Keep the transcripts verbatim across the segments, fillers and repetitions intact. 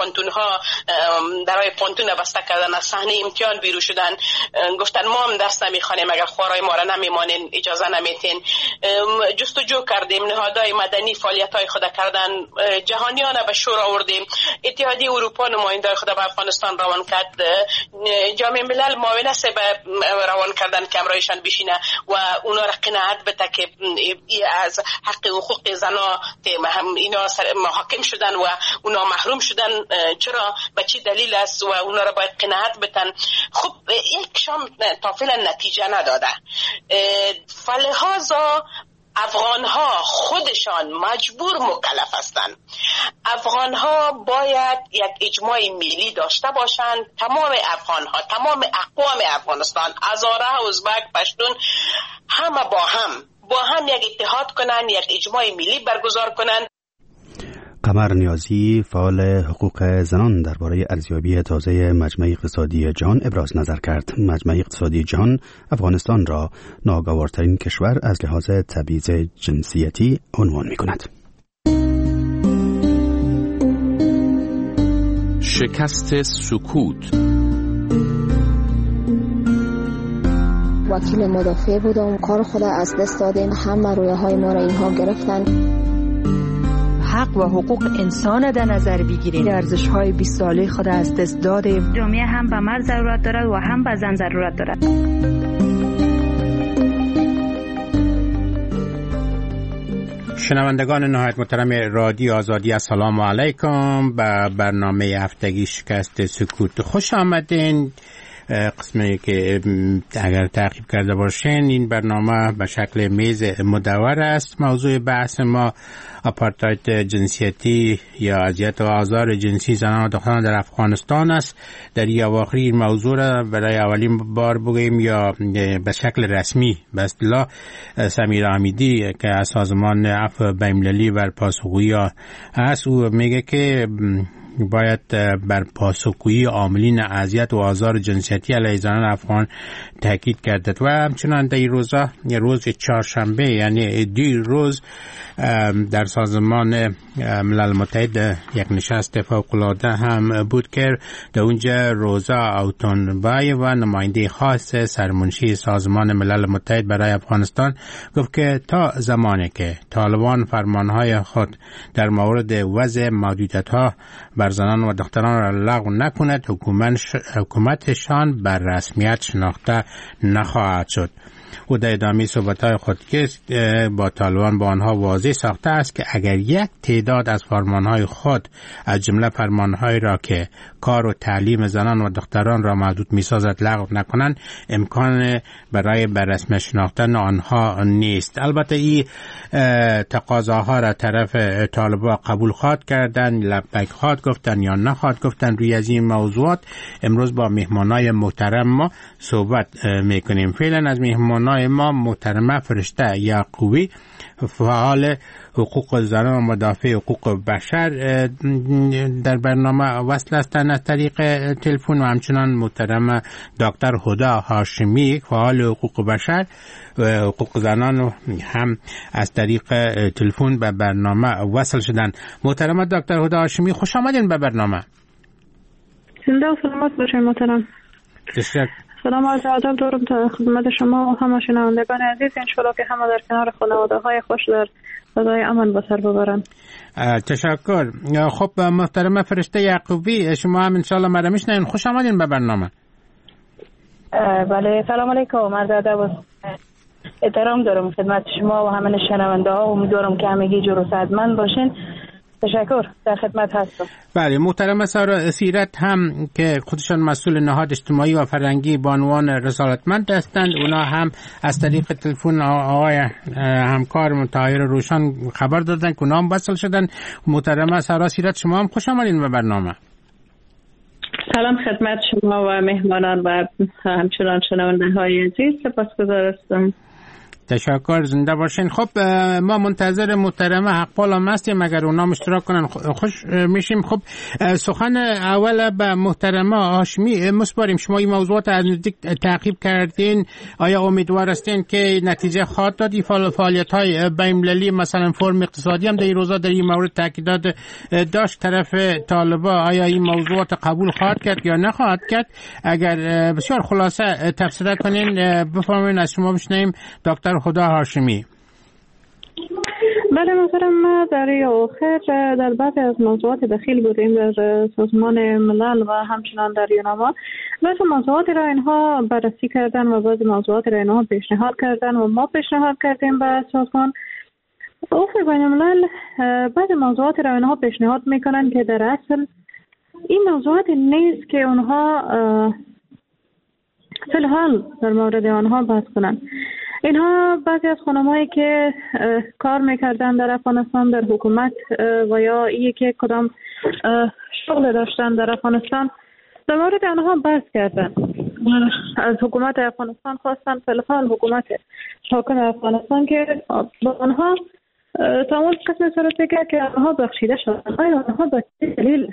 پانتون ها درای پانتون بسته کردن، از صحنه امتحان بیرون شدن، گفتن ما هم درس نمیخوانیم، اگر خوارای ما را نمیمانین اجازه نمیتین. جستجو کردیم، نهادهای مدنی فعالیت های خود کردن، جهانیان به شور آوردیم، اتحادیه اروپا نماینده خود به افغانستان روان کرد، جامعه ملل معاونت به روان کردن که امرایشان بشینه و اونا را قناعت بده که از حق و حقوق زنا اینا محاکم شدن و اونا محروم شدن، چرا به چی دلیل است و اونا را باید قناعت بدن. خب یک شام تا فعلا نتیجه نداده. فلهذا افغان ها خودشان مجبور مکلف هستند. افغان ها باید یک اجماع ملی داشته باشند، تمام افغان ها، تمام اقوام افغانستان، هزاره، ازبک، پشتون، همه با هم با هم یک اتحاد کنند، یک اجماع ملی برگزار کنند. قمر نیازی، فعال حقوق زنان، درباره ارزیابی تازه مجمع اقتصادی جهان ابراز نظر کرد. مجمع اقتصادی جهان افغانستان را ناگوارترین کشور از لحاظ تبعیض جنسیتی عنوان می‌کند. شکست سکوت. وکیل مدافع بودم، کار خود از دست دادیم، همه رویاهای ما را اینها گرفتن. حق و حقوق انسان در نظر بگیریم، ارزش‌های بیست ساله خود از دست دادیم. جامعه هم به مرد ضرورت دارد و هم به زن ضرورت دارد. شنوندگان نهایت محترم رادیو آزادی، السلام علیکم. به برنامه هفتگی شکست سکوت خوش آمدین. قسمی که اگر تعقیب کرده باشین، این برنامه به شکل میز مدور است. موضوع بحث ما آپارتاید جنسیتی یا اذیت و آزار جنسی زنان و دختران در افغانستان است. در این اواخر این موضوع را برای اولین بار بگوییم یا به شکل رسمی به اصطلاح سمیر حمیدی که از سازمان عفو بین‌المللی بر پاسخگویی است، او میگه که باید بر پاسخگویی عاملین اذیت و آزار جنسیتی علیه زنان افغان تاکید کرد. و همچنان در این روزا، روز چهارشنبه یعنی دیر روز، در سازمان ملل متحد یک نشست فوق‌العاده هم بود که در اونجا روزا اوتونبای و نماینده خاص سرمنشی سازمان ملل متحد برای افغانستان گفت که تا زمانی که طالبان فرمانهای خود در مورد وضع محدودیت‌ها بر زنان و دختران را لغو نکند، حکومتشان بر رسمیت شناخته نخواهد شد. او در ادامه صحبت‌های خود که با طالبان با آنها واضح ساخته است که اگر یک تعداد از فرمانهای خود از جمله فرمانهایی را که کار و تعلیم زنان و دختران را محدود می‌سازد لغو نکنند، امکان برای بررسمی شناختن آنها نیست. البته این تقاضاها را طرف طالبان قبول خواهد کردن، لبیک خواهد گفتن یا نخواهد گفتن. روی از این موضوعات امروز با مهمانای محترم ما صحبت می‌کنیم. فعلا از مهمانای ما محترمه فرشته یعقوبی، فعال حقوق زنان و مدافع حقوق بشر، در برنامه وصل هستند از طریق تلفن، و همچنان محترم دکتر هدا هاشمی، فعال حقوق بشر و حقوق زنان هم از طریق تلفن به برنامه وصل شدن. محترم دکتر هدا هاشمی، خوش آمدین به برنامه. زنده و سلامت باشین محترم. تشکر. سلام و عرض ادب دارم تا خدمت شما و همه شنوندگان عزیز. انشالله که همه در کنار خانواده های خوش در فضای امن به سر ببرن. تشکر. خب محترم فرشته یعقوبی، شما هم انشالله مرا میشنوین. خوش آمدین به برنامه. بله، سلام علیکم. عرض ادب و احترام دارم خدمت شما و همه شنونده ها. امیدوارم که همگی جور و صحتمند باشین. تشکر، در خدمت هستم. بله، محترم سارا سیرت هم که خودشان مسئول نهاد اجتماعی و فرهنگی به عنوان رسالتمند هستند، اونا هم از طریق تلفن آقای همکار طاهر روشن خبر دادن که اونا هم وصل شدن. محترم سارا سیرت، شما هم خوش آمدین به برنامه. سلام خدمت شما و مهمانان و همچنان شنونده های عزیز. سپاسگزار هستم. تشکر، زنده باشین. خب ما منتظر محترمه حقپال هم هستیم، اگر اونا اشتراک کنن خوش میشیم. خب سخن اول به محترمه هاشمی مسپاریم. شما این موضوعات از نزدیک تعقیب کردین، آیا امیدوار هستین که نتیجه خواهد داد این فعالیت های بین‌المللی، مثلا فرم اقتصادی هم در این روزا در این مورد تاکیدات داشت طرف طالبا، آیا این موضوعات قبول خواهد کرد یا نخواهد کرد؟ اگر بسیار خلاصه تفسیر کنین بفرمایید، از شما بشنویم دکتر هدی هاشمی. بله محترم، ما در آخر در بعضی از موضوعات دخیل بودیم در سازمان ملل و همچنان در یوناما. بعضی موضوعات را اینها بررسی کردن و بعضی موضوعات را اینها پیشنهاد کردن و ما پیشنهاد کردیم به سازمان. افق بین الملل بعضی موضوعات را اینها پیشنهاد میکنن که در اصل این موضوعات نیست که اونها فی الحال در مورد آنها بحث کنند. اینها بعضی از خانم‌هایی که کار میکردن در افغانستان در حکومت و یا ای که کدام شغل داشتن در افغانستان، در مورد آنها بحث کردن. از حکومت افغانستان خواستن فی الحال حکومت حاکم افغانستان که با آنها تعامل قسم صورت بگیرد که آنها بخشیده شدن. آیا آنها به دلیل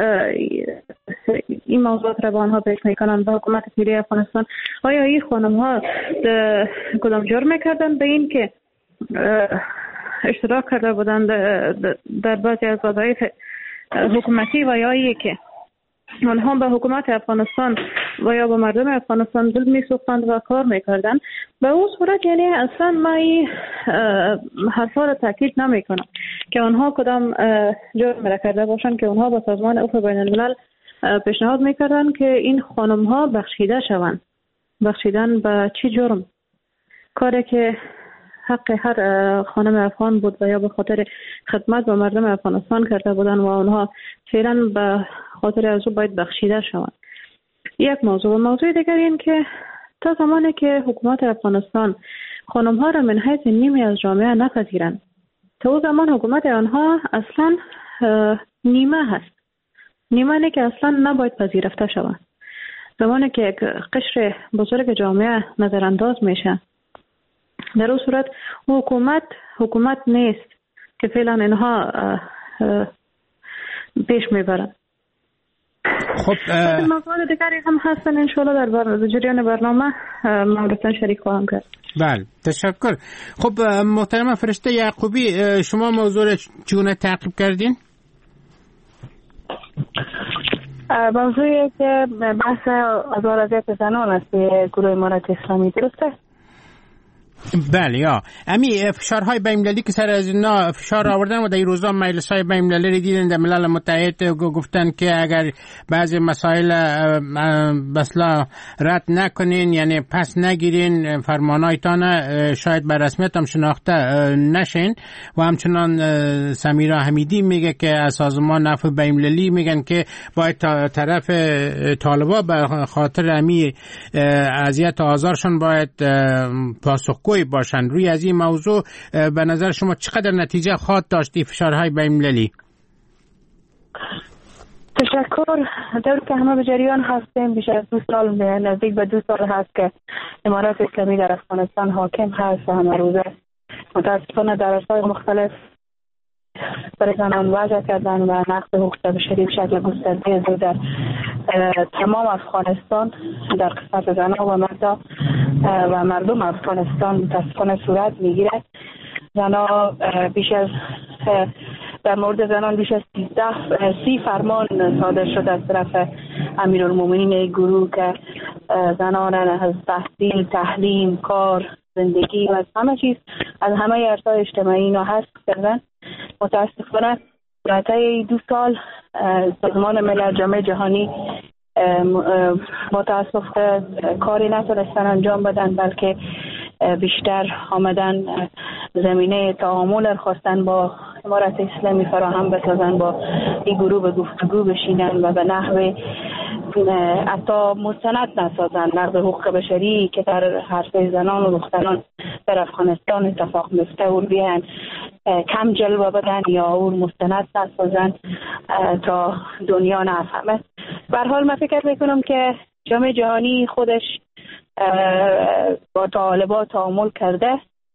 این موضوعات را با آنها پیش میکنن به حکومت فعلی افغانستان؟ آیا این خانم ها کدام جرم میکردن به این که اشتراک کرده بودند در بعضی از وظایف حکومتی و یا ای که آنها به حکومت افغانستان و یا به مردم افغانستان دل میسوختند و کار میکردن؟ به اون صورت یعنی اصلا ما این حرفا را تاکید نمیکنم که آنها کدام جرم را کرده باشند که آنها با سازمان افق بین الملل پیشنهاد میکردن که این خانم ها بخشیده شوند. بخشیدن به چی جرم؟ کاری که حق هر خانم افغان بود و یا به خاطر خدمت به مردم افغانستان کرده بودن و آنها فعلا به خاطر از او باید بخشیده شوند. یک موضوع. موضوع دیگر این که تا زمانی که حکومت افغانستان خانم ها را من حیث نیمی از جامعه نپذیرند، تا او زمان حکومت آنها اصلا نیمه هست. نیمه نه که اصلا نباید پذیرفته شوند. زمانی که یک قشر بزرگ جامعه نظرانداز میشه، در اون صورت حکومت حکومت نیست که فعلا اینها پیش میبرن. خب موضوع دیگری هم هستن انشاءالله در بر... جریان برنامه موردتان شریک خواهم کرد. بله تشکر. خب محترم فرشته یعقوبی، شما موضوع چگونه تعقیب کردین؟ موضوعی که بحث آزار اذیت زنان است به گروه امارت اسلامی، درسته؟ بله. یا امی فشارهای بین‌المللی که سر از اینا فشار آوردن و در این روزا مجلس‌های بین‌المللی دیدن در ملل متحد گفتن که اگر بعضی مسائل بسلا رد نکنین، یعنی پس نگیرین، فرمانایتان شاید به رسمیت هم شناخته نشین. و همچنان سمیرا حمیدی میگه که از سازمان عفو بین‌المللی میگن که باید طرف طالبا به خاطر امی اذیت و آزارشون باید پاسخگو باشن. روی از این موضوع به نظر شما چقدر نتیجه خواهد داشت این فشارهای بین‌المللی؟ تشکر. در که همه به جریان هستیم، بیش از دو سال، نزدیک به دو سال هست که امارات اسلامی در افغانستان حاکم هست و همه روزه متاسفانه در عرصه‌های مختلف برای زنان وضع کردن و نقض حقوق بشری به شکل گسترده در تمام افغانستان در قسمت زنان و مردا و مردم افغانستان متاسفانه صورت میگیرد. زنان بیش از در مورد زنان بیش از سی فرمان صادر شده از طرف امیرالمومنین گروه که زنان از تحصیل، تعلیم، کار، زندگی و از همه چیز از همه عرصه‌های اجتماعی اینا حذف کردن. متاسفانه طی دو سال سازمان ملل، جامعه جهانی متاسف کاری نتونستن انجام بدن، بلکه بیشتر آمدن زمینه تعامل خواستن با امارت اسلامی فراهم بسازن، با این گروه به گفتگو بشینن و به نحو حتی مستند نسازن. نقض حقوق بشری که در حرفه زنان و دختران در افغانستان اتفاق میفته و بیان کم جلوه بدن یا اون مستند نسازن تا دنیا نفهمه. به هر حال من فکر میکنم که جامعه جهانی خودش با طالبان تعامل کرده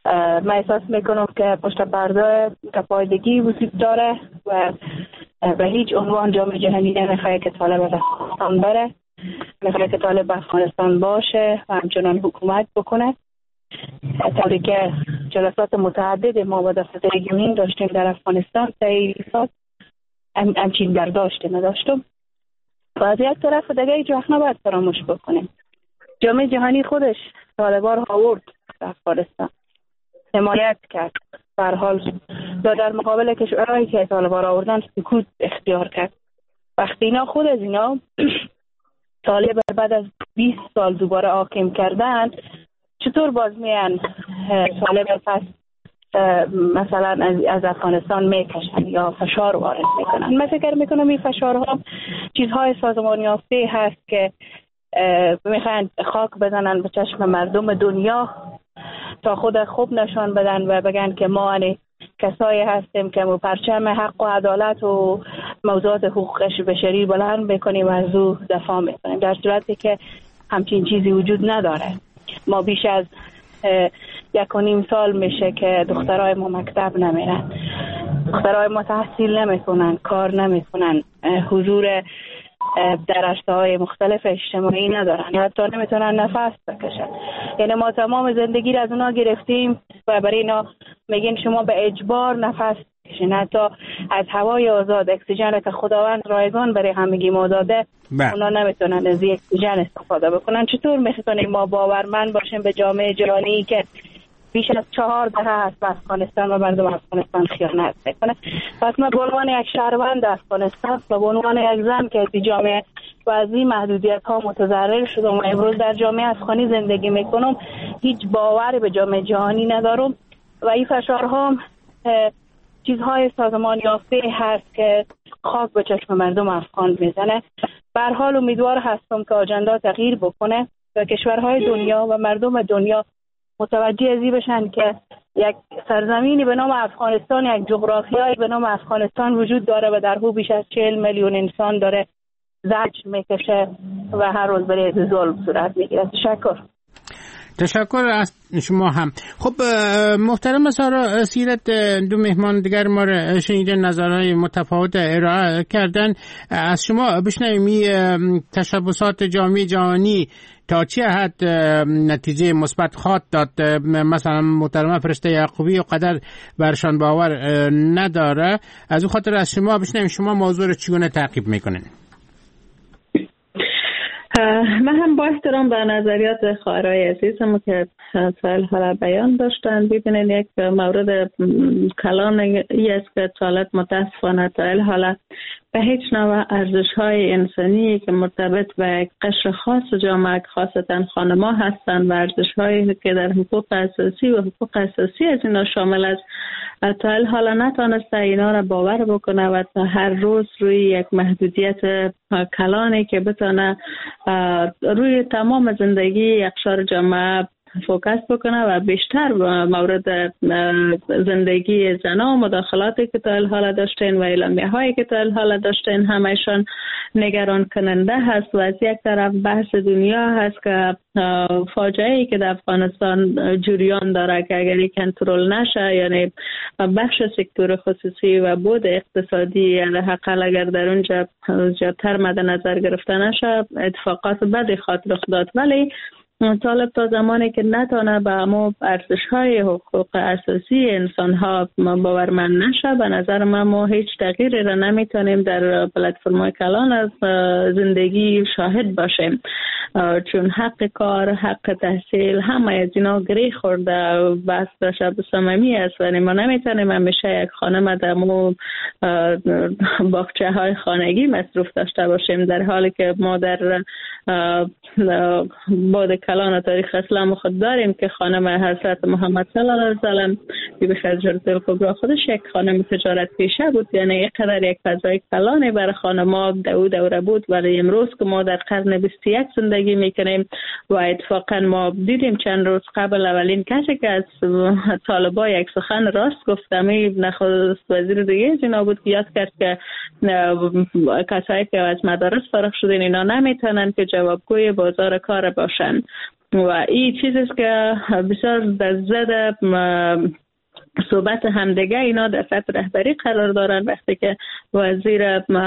من احساس میکنم که پشت پرده تفایدگی وجود داره و به هیچ عنوان جامعه جهانی نمیخواه که طالب از افغانستان بره، میخواه که طالب افغانستان باشه و همچنان حکومت بکنه. طوری که جلسات متعدد ما با دفتر رژیمین داشتیم در افغانستان طی سال همچین برداشت نداشتم و از یک طرف دیگه هیچ وقت نباید فراموش بکنیم جامعه جهانی خودش طالبان را آورد در افغانستان، حمایت کرد، به هر حال در مقابل کشورهایی که طالبان را آوردن سکوت اختیار کرد. وقتی اینا خود از اینا طالب بعد از بیست سال دوباره حاکم کردن، چطور باز میان طالب پس مثلا از, از افغانستان میکشن یا فشار وارد میکنن؟ من فکر میکنم این فشارها چیزهای سازمان یافته هست که میخوان خاک بزنن به چشم مردم دنیا تا خود خوب نشان بدن و بگن که ما انی کسایی هستیم که ما پرچم حق و عدالت و موضوعات حقوق بشری بلند میکنیم و از او دفاع میکنیم، در صورتی که همچین چیزی وجود نداره. ما بیش از یک و نیم سال میشه که دخترای ما مکتب نمیرن، دخترای ما تحصیل نمیکنن، کار نمیکنن، حضور در رشته‌های مختلف اجتماعی ندارن، حتی نمیتونن نفس بکشن. یعنی ما تمام زندگی را از اونا گرفتیم و برای اینا میگیم شما به اجبار نفس بکشین، حتی از هوای آزاد اکسیژن که خداوند رایگان برای همگی ما داده اونا نمیتونن از اکسیژن استفاده بکنن. چطور میتونیم ما باورمند باشیم به جامعه جهانی که بیش از چهار دهه هست به افغانستان و مردم افغانستان خیانت میکنه؟ پس من به عنوان یک شهروند افغانستان و به عنوان یک زن که از جامعه و از این محدودیت ها متضرر شدم و امروز در جامعه افغانی زندگی میکنم، هیچ باوری به جامعه جهانی ندارم و این فشارها چیزهای سازمان یافته هست که خاک به چشم مردم افغان میزنه. به هر حال امیدوار هستم که آجندا تغییر بکنه و کشورهای دنیا و مردم دنیا متوجه ازی بشن که یک سرزمینی به نام افغانستان، یک جغرافیایی به نام افغانستان وجود داره و در او بیش از چهل میلیون انسان داره زجر میکشه و هر روز برای ظلم صورت میگیره. تشکر. تشکر از شما هم. خب محترم سارا سیرت، دو مهمان دیگر ما را شنیدن، نظرهای متفاوت ارائه کردن. از شما بشنویم تشبسات جامعه جهانی تا چه حد نتیجه مثبت خواهد داد. مثلا محترمه فرشته یعقوبی و قدر برشان باور نداره، از اون خاطر از شما بشنویم شما موضوع رو چگونه تعقیب میکنین؟ من هم با احترام به نظریات خواهرای عزیزم که سال حالا بیان داشتن، ببینید یک مورد کلان ای است که طالب متاسفانه تا حالا به هیچ نوع ارزش‌های انسانی که مرتبط به قشر خاص جامعه خاصتا خانم‌ها هستند و ارزش‌هایی که در حقوق اساسی و حقوق اساسی از اینا شامل است، تا حالا نتونسته اینا را باور بکنه و تا هر روز روی یک محدودیت کلانی که بتونه روی تمام زندگی اقشار جامعه فوکس بکنه و بیشتر مورد زندگی زنان و مداخلاتی که تا حالا داشتین و اعلامیه هایی که تا حالا داشتین همشان نگران کننده هست و از یک طرف بحث دنیا هست که فاجعه ای که در افغانستان جریان داره که اگر کنترل نشه، یعنی بخش سکتور خصوصی و بود اقتصادی حداقل اگر در اونجا زیادتر مد نظر گرفته نشه، اتفاقات بدی خواهد رخ داد. ولی طالب تا زمانی که نتونه به همو ارزش‌های حقوق اساسی انسان‌ها باورمند نشه، به نظر من ما هیچ تغییری را نمیتونیم در پلتفرم‌های کلان از زندگی شاهد باشیم، چون حق کار، حق تحصیل همه از اینا گری خورده و بس شب صمیمی است و ما نمیتونیم همیشه یک خانم در مو باغچه‌های خانگی مصروف داشته باشیم، در حالی که ما در بعد کلان تاریخ اسلام خود داریم که خانم حضرت محمد صلی الله علیه و سلم بیبی خدیجه الکبری خودش یک خانم تجارت پیشه بود، یعنی یک قدر یک فضای کلانی برای خانم‌ها دو دوره بود. ولی امروز که ما در قرن بیست و یک زندگی میکنیم و اتفاقا ما دیدیم چند روز قبل اولین کسی که از طالبا یک سخن راست گفت می نخست وزیر دیگه اینا بود که یاد کرد که کسایی که از مدارس فارغ شدن اینا نمیتونن که جوابگوی بازار کار باشن و این چیزیست که بسیار در زد صحبت همدیگه اینا در سطح رهبری قرار دارن. وقتی که وزیر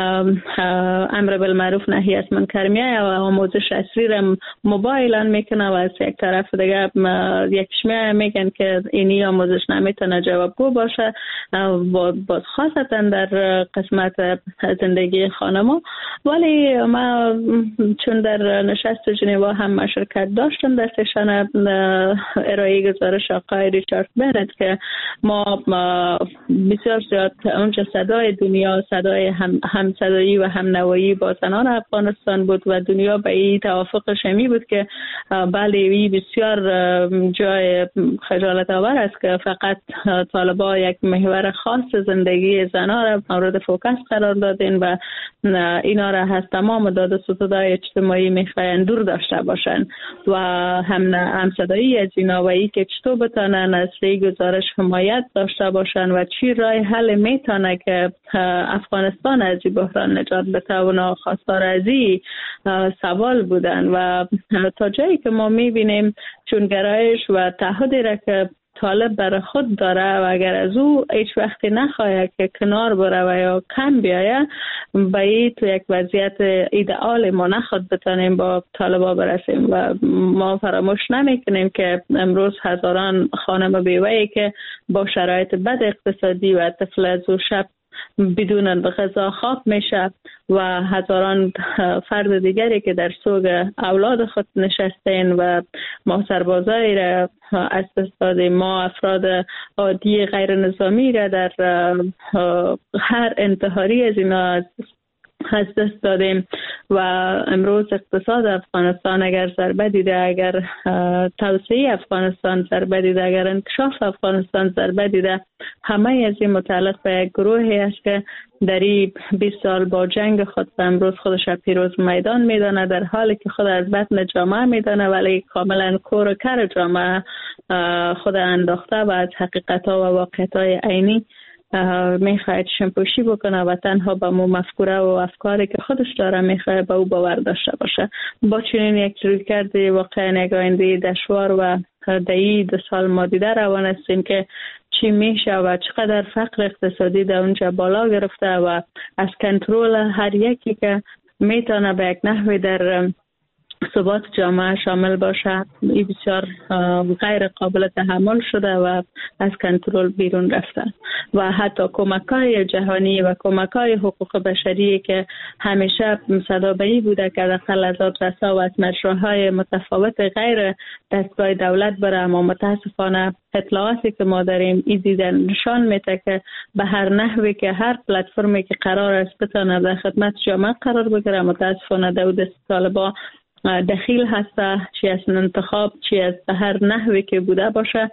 امر بالمعروف نهی از منکر میایه و آموزش عصری را موبایلان میکنه و از یک طرف دیگه یکیش میایه میگن که اینی آموزش نمیتونه جوابگو باشه، باز خاصتا در قسمت زندگی خانما. ولی ما چون در نشست ژنوا هم مشارکت داشتم در سشن ارائه گزارش آقای ریچارد بنت که ما بسیار زیاد اونجا صدای دنیا، صدای هم همصدایی و همنوایی با زنان افغانستان بود و دنیا به این توافق شمی بود که بله این بسیار جای خجالت آور است که فقط طالبان یک محور خاص زندگی زنان را مورد فوکس قرار دادین و اینا را از تمام داد و ستودهای اجتماعی میخواین دور داشته باشن و هم همصدایی از اینا و ای که چطور بتانن از ری گزارش حمایت داشته باشن و چی راه حل میتونه که افغانستان از این بحران نجات بتونه. خواستار از این سوال بودن و تا جایی که ما میبینیم چون گرایش و تعهدی را که طالب برای خود داره و اگر از او هیچ وقتی نخواهد که کنار بره و یا کم بیایه باید تو یک وضعیت ایدئال ما نخواد بتانیم با طالبا برسیم و ما فراموش نمیکنیم که امروز هزاران خانم بیوه‌ای که با شرایط بد اقتصادی و طفل از او شب بدون به غذا خواب میشه و هزاران فرد دیگری که در سوگ اولاد خود نشستین و ما سربازایی را از دست دادیم، ما افراد عادی غیر نظامی را در هر انتحاری از اینا از دست دادیم و امروز اقتصاد افغانستان اگر ضربه دیده، اگر توسعه افغانستان ضربه دیده، اگر انکشاف افغانستان ضربه دیده، همه از این متعلق به یک گروهی است که در این بیست سال با جنگ خود و امروز خودش پیروز میدان میدانه، در حالی که خود از بطن جامعه میدانه ولی کاملا کور و کر جامعه خود انداخته و از حقیقت ها و واقعیت های عینی میخواهد شمپوشی بکنه و تنها با مو مفکوره و افکاری که خودش داره میخواهد به او باور داشته باشه. با چنین یک رویکرد واقعا یک آینده دشوار و دهی دو سال ما دیده روان هستیم که چی میشه و چقدر فقر اقتصادی در اونجا بالا گرفته و از کنترل هر یکی که میتونه به یک نحوی در ثبات جامعه شامل باشه این بسیار غیر قابل تحمل شده و از کنترل بیرون رفته و حتی کمک‌های جهانی و کمک‌های حقوق بشری که همیشه صدابه‌ای بوده که در خلازات رسا و از مجراهای متفاوت غیر دستگاه دولت بره، اما متاسفانه اطلاعاتی که ما داریم این دیدن نشان میده که به هر نحوی که هر پلتفرمی که قرار است بتونه در خدمت جامعه قرار بگیره متاسفانه در دست طالبان دخیل هسته، چی از انتخاب چی از هر نحوی که بوده باشه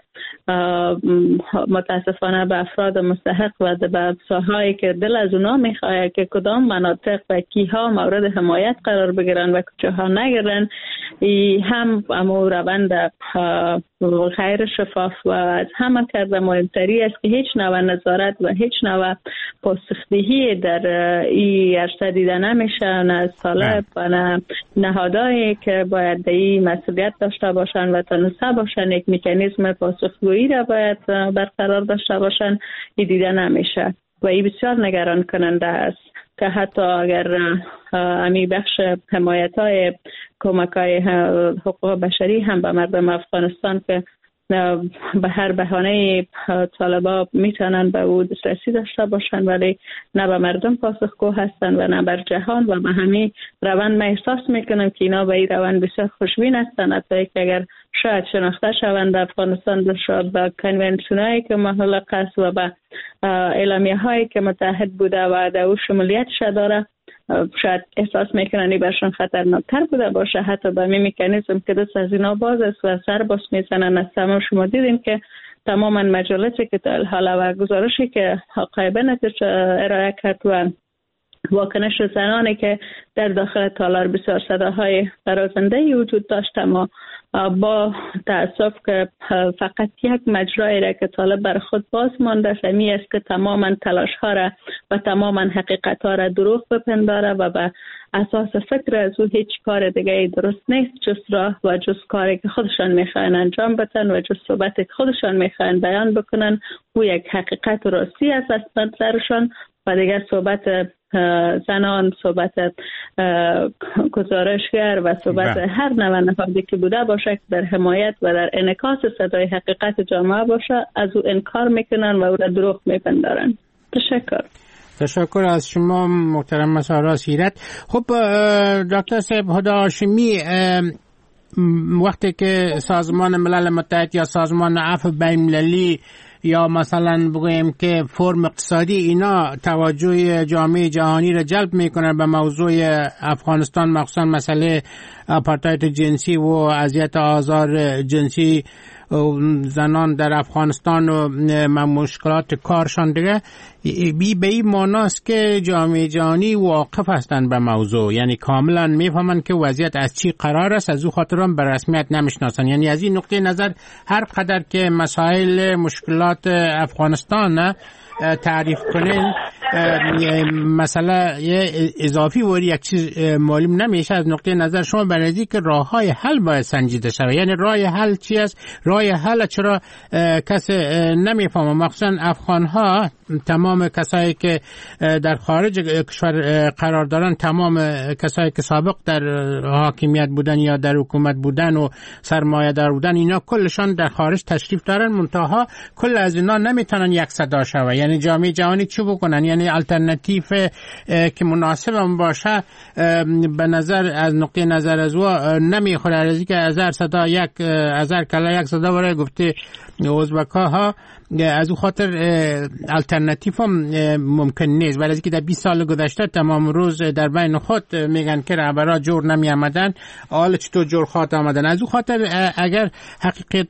متاسفانه به افراد مستحق و به ساحهایی که دل از اونا میخواه که کدام مناطق و کیها مورد حمایت قرار بگیرن و کجاها نگیرن، ای هم امو روند غیر شفاف و از همه کرده مهمتری است که هیچ نوع نظارت و هیچ نوع پاسخدهی در این عرصه دیده نمیشه، نه از طالب و نه نهادهایی که باید این مسئولیت داشته باشن و تناسب باشن، یک مکانیزم پاسخگویی را باید برقرار داشته باشن، این دیده نمیشه و این بسیار نگران کننده است که حتی اگر امی بخش حمایت های کمک های حقوق بشری هم به مردم افغانستان که به هر بهانه طالبا میتونن به او دسترسی داشته باشن ولی نه به مردم پاسخگو هستن و نه بر جهان و به همین روند ما احساس میکنم که اینا به این روند بسیار خوشبین هستن، حتی که اگر شاید شناخته شوند افغانستان شاید به کنونسیون هایی که محلق است و به اعلامیه هایی که متحد بوده و در او شمولیتش داره شاید احساس میکنن برشان خطرناکتر بوده باشه، حتی به می مکانیزم که دست از اینا باز است و سر باز میزنن. از تمام شما دیدیم که تماما مجالسی که تا حالا و گزارشی که آقای بنت ارائه کرد و واکنش زنانی که در داخل تالار بسیار صداهای برازنده وجود داشت، اما با تأسف که فقط یک مجرایی را که طالب بر خود باز مانده سمی است که تماما تلاش ها را و تماما حقیقت ها را دروغ بپنداره و به اساس فکر از او هیچ کار دیگه درست نیست جز راه و جز کاری که خودشان میخواین انجام بدن و جز صحبتی که خودشان میخواین بیان بکنن او یک حقیقت راستی است از نظرشان و دیگر صحبت زنان، صحبت گزارشگر و صحبت هر نوع نهادی که بوده باشه که در حمایت و در انعکاس صدای حقیقت جامعه باشه از او انکار میکنن و او را دروغ میپندارن. تشکر. تشکر از شما محترم مسارا سیرت. خب دکتر صاحب هدا هاشمی، وقتی که سازمان ملل متحد یا سازمان عفو بین المللی یا مثلا بگویم که فرم اقتصادی اینا توجه جامعه جهانی را جلب میکنن به موضوع افغانستان، مخصوصا مسئله آپارتاید جنسی و اذیت آزار جنسی زنان در افغانستان و مشکلات کارشان دیگه، بی به این معناست که جامعه جهانی واقف هستند به موضوع، یعنی کاملا میفهمند که وضعیت از چی قرار است، از او خاطران به رسمیت نمیشناسند. یعنی از این نقطه نظر هر قدر که مسائل مشکلات افغانستان تعریف کنین مسئله اضافی وری یک چیز معلوم نمیشه. از نقطه نظر شما به نظر که راه های حل باید سنجیده شود. یعنی راه حل چی است؟ راه حل چرا کسی نمیفهمه؟ مخصوصا افغان ها، تمام کسایی که در خارج کشور قرار دارن، تمام کسایی که سابق در حاکمیت بودن یا در حکومت بودن و سرمایه دار بودن، اینا کلشان در خارج تشریف دارن، منتها کل از اینا نمیتونن یک صدا شوه. یعنی جامعه جهانی چی بکنن؟ یعنی الटरनेटिव که مناسب هم باشه به نظر از نقطه نظر از او نمیخوره. از اینکه هزار صدا یک هزار کلا یک صدا برای گفته ازبک‌ها ها، از او خاطر الटरनेटिव هم ممکن نیست. ولی از اینکه در بیست سال گذشته تمام روز در بین خود میگن که رهبرا جور نمی آمدن، حالا چطور جور خاط آمدن. از او خاطر اگر حقیقت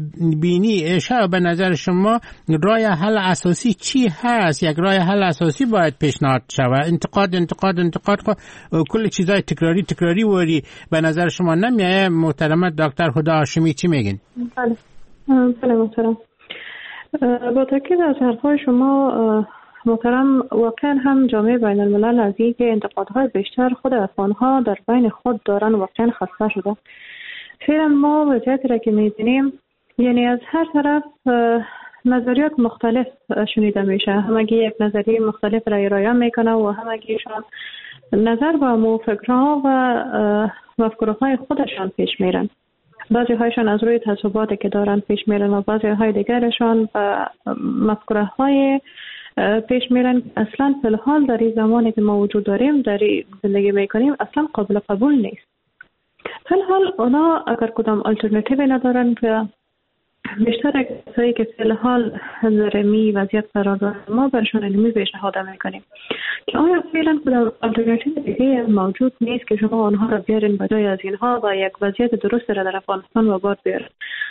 بینی شد به نظر شما راه حل اساسی چی هست؟ یک راه حل اساسی باید پیشنهاد شود. انتقاد انتقاد انتقاد کل چیزای تکراری تکراری وری به نظر شما نمیایه؟ محترم دکتر هدا هاشمی چی میگین؟ بله بله محترم، با تاکید از حرفای شما محترم، واقعا هم جامعه بین الملل از این که انتقادهای بیشتر خود افغانها در بین خود دارن واقعا خسته شده. فعلا ما وضعیتی را که میبینیم، یعنی از هر طرف نظریات مختلف شنیده میشه، همگی یک نظریه مختلف را ارائه میکنه و همگیشان نظر به مو فکرها و مفکورهای خودشان پیش میرن. بعضی هایشان از روی تعصباتی که دارن پیش میرن و بعضی های دیگرشان به مفکوره های پیش میرن اصلا فی الحال در این زمانی که ما وجود داریم، در زندگی میکنیم، اصلا قابل قبول نیست. فی الحال اونا اگر کدام الटरनेटिव ندارن که بیشتر کسایی که فی الحال در می وضعیت قرار دارن، ما برشان علمی پیشنهاد میکنیم که آیا فعلا کدام الटरनेटिव دیگه موجود نیست که شما آنها را بیارین بجای از اینها و یک وضعیت درست را در افغانستان و باد بیارن.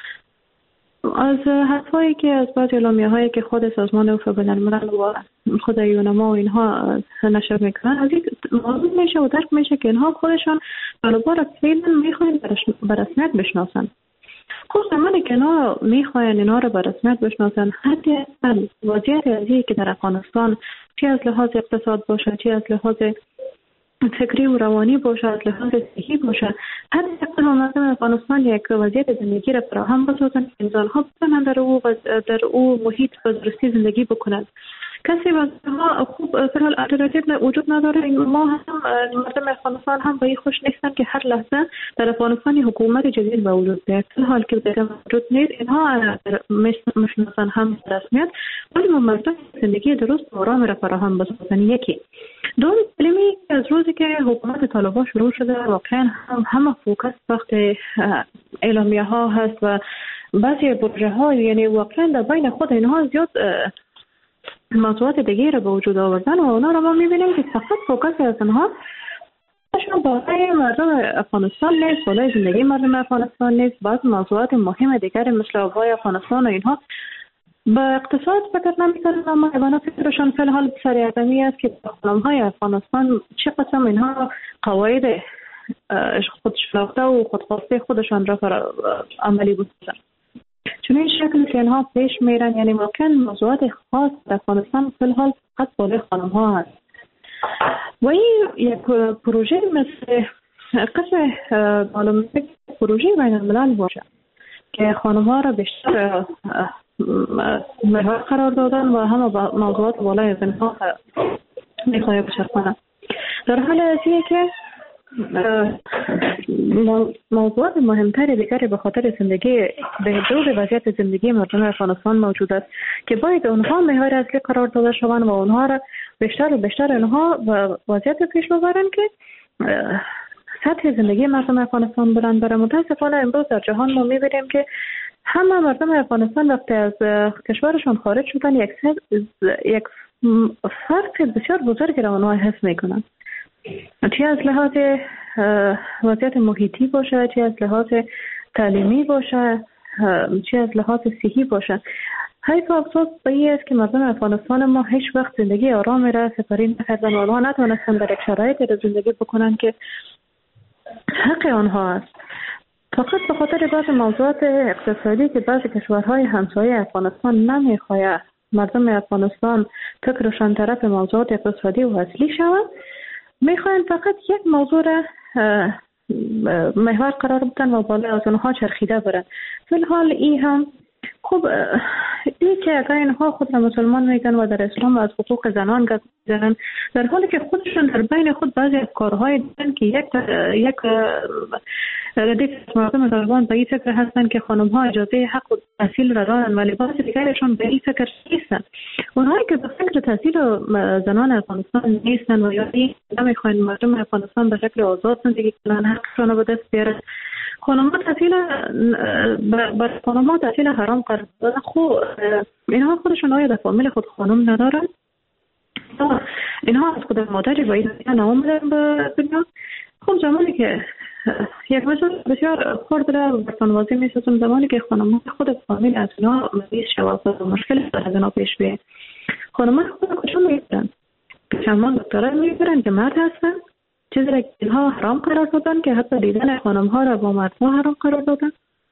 از حرفایی که از بعض اعلامیه هایی که خود سازمان عفو بین الملل و خود یونما و اینها نشر میکنن، از این معلوم میشه و درک میشه که اینها خودشان برابر فعلا میخواین به رسمیت بشناسن. خب زمانی که اینا میخواین اینا رو به رسمیت بشناسن، حتی وضعیت ازی که در افغانستان چی از لحاظ اقتصاد باشه، چی از لحاظ فکری و روانی باشه، از لحاظ صحی باشه، حتی اقتصاد مردم افغانستان یک وضعیت زندگی را فراهم بسازن که انسان‌ها بتونن در او در او محیط به درستی زندگی بکنن. کسی واسه خوب فعلا الटरनेटिव وجود نداره. ما هم مردم افغانستان هم به این خوش نیستن که هر لحظه در افغانستان حکومت جدید به وجود بیاد. در حالی که در وجود نیست، اینها میشناسن هم رسمیت، ولی مردم زندگی درست و آرام را فراهم بسازن. یکی دوم کلمی از روزی که حکومت طالبان شروع شده، واقعا هم همه فوکس وقت اعلامیه ها هست و بعضی پروژه ها، یعنی واقعا در بین خود اینها زیاد موضوعات دیگه را به وجود آوردن و اونا را ما میبینیم که فقط فوکس از اینها شما بالای مردم افغانستان نیست، بالای زندگی مردم افغانستان نیست. بعض موضوعات مهم دیگر مثل آبای افغانستان و اینها با اقتصاد فکر نمی‌کنن، اما ایوانا فکرشان فی الحال سر اعظمی است که خانم‌های افغانستان چه قسم اینها قواعد عشق خود شناخته و خودخواسته خودشان را عملی بودند. چون این شکل که اینها پیش میرن، یعنی ممکن موضوعات خاص در افغانستان فی الحال فقط بالای خانم ها هست و این یک پروژه مثل قسم معلومه پروژه بین الملل باشه که خانم ها را بیشتر محور قرار دادن و همه موضوعات بالای از اینها میخواه بشرفانه. در حال ازیه که موضوعات مهمتر دیگری به خاطر زندگی بهبود وضعیت زندگی مردم افغانستان موجود است که باید اونها محور اصلی قرار داده شوند و اونها را بیشتر و بیشتر اونها وضعیت پیش ببرند که سطح زندگی مردم افغانستان بلند بره. متاسفانه امروز در جهان ما میبینیم که همه مردم افغانستان وقتی از کشورشان خارج شدن یک یک فرق بسیار بزرگی را اونها حس میکنن، چه از لحاظ وضعیت محیطی باشه، چه از لحاظ تعلیمی باشه، چه از لحاظ صحی باشه. حیف افسوس به این است که مردم افغانستان ما هیچ وقت زندگی آرامی را سپری نکردن و آنها نتوانستن در یک شرایطی را زندگی بکنن که حق آنها است. فقط به خاطر بعض موضوعات اقتصادی که بعضی کشورهای همسایه افغانستان نمیخواه مردم افغانستان فکرشان طرف موضوعات اقتصادی و اصلی شود، میخواین فقط یک موضوع را محور قرار بدن و بالای از اونها چرخیده برن. فی الحال این هم خوب این که اگر اینها خود را مسلمان میگن و در اسلام از حقوق زنان گپ میزنن، در حالی که خودشون در بین خود بعضی افکارهای دارن که یک یک ردیف مردم طالبان به این فکر هستن که خانم ها اجازه حق و تحصیل را دارن، ولی بعضی دیگرشون به این فکر نیستن. اونهایی که به فکر تحصیل زنان افغانستان نیستن و یا نمیخواین مردم افغانستان به شکل آزاد زندگی کنن، حقشون رو به دست بیارن، خانم‌ها تحصیل بر خانم‌ها تحصیل حرام قرار دادن. خب اینها خودشون آیا در فامیل خود خانم ندارن؟ اینها از خود مادری و این نامدن به دنیا. خب زمانی که یک مثال بسیار خورد را برتان واضح می شدن، زمانی که خانم‌ها خود فامیل از اینها مریض شود و مشکل از اینها پیش بیاید، خانم‌ها خود کجا میگیرن؟ چندان دکترها میگیرن که مرد هستن، چیزی را که اینها حرام قرار دادن که حتی دیدن خانم ها را با مردها حرام قرار دادن.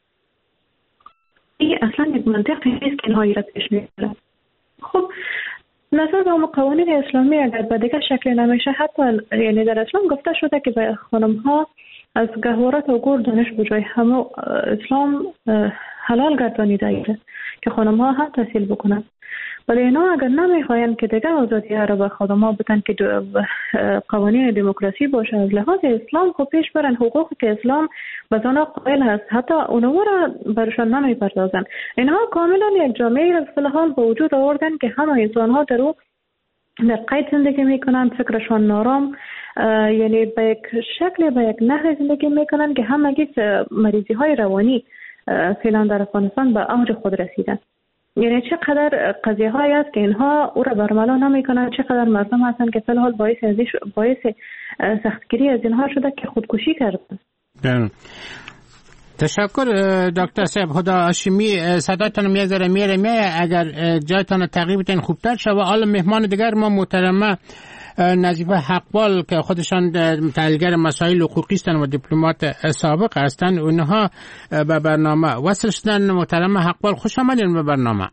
این اصلا یک منطقی نیست که اینها را پیش میبرن. خب نظر به قوانین اسلامی اگر به دیگر شکل نمیشه، حتی یعنی در اسلام گفته شده که به خانم ها از گهوارت و گور دانش بجای همه اسلام حلال گردانیده ایده که خانم ها هم تحصیل بکنن. ولی اینا اگر نمیخواین که دیگر آزادی را به خانم ها بدن که قوانین دموکراسی باشه، از لحاظ اسلام خب پیش برن حقوقی که اسلام به آنها قائل هست، حتی اونها را برشان نمیپردازن. اینها کاملا یک جامعه را فی الحال به وجود آوردن که همه انسان ها در او در قید زندگی میکنن، فکرشان نارام، یعنی به یک شکل به یک نحو زندگی میکنن که همگی مریضی های روانی فعلا در افغانستان به اوج خود رسیدن. یعنی چقدر قضیه هایی است که اینها او را برملا نمی کنند، چقدر مردم هستند که فی الحال باعث ازش باعث سختگیری از اینها شده که خودکشی کردن. تشکر دکتر صاحب. خدا هاشمی صدایتان یک ذره میره میه، اگر جایتان تغییر بدین خوبتر شد. و حالا مهمان دیگر ما محترمه نظیفه حقبال که خودشان تحلیلگر مسائل حقوقی هستند و دیپلمات سابق هستند، اونها به برنامه وصل شدن. محترمه حقبال خوش آمدین به برنامه.